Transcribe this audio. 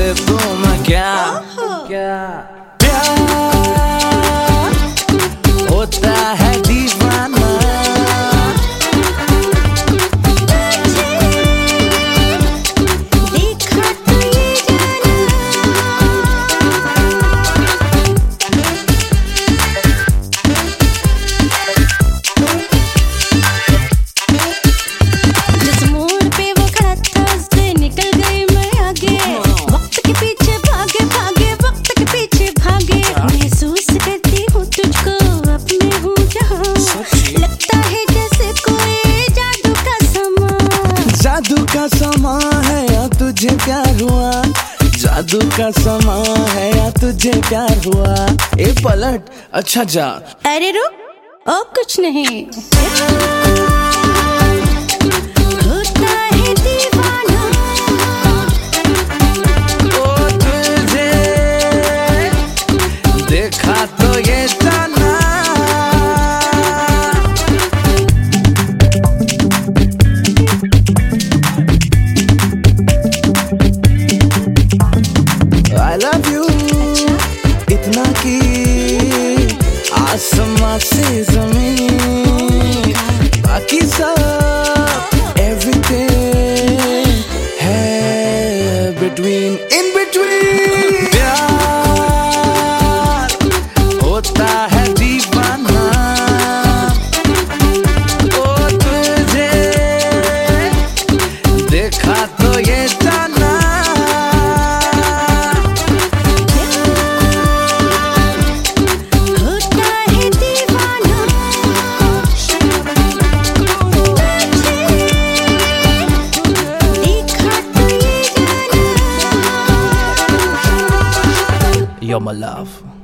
दे दूं मैं क्या क्या प्यार होता है दीवाना जादू का समा है या तुझे प्यार हुआ जादू का समा है या तुझे प्यार हुआ ए पलट अच्छा जा अरे रुक और कुछ नहीं होता है दीवाना ओ तुझे देखा तो ये जाना I love you इतना कि आसमां से ज़मीन बाकी सब everything है between in between प्यार होता है दीवाना ओ तुझे देखा तो ये जाना You're my love.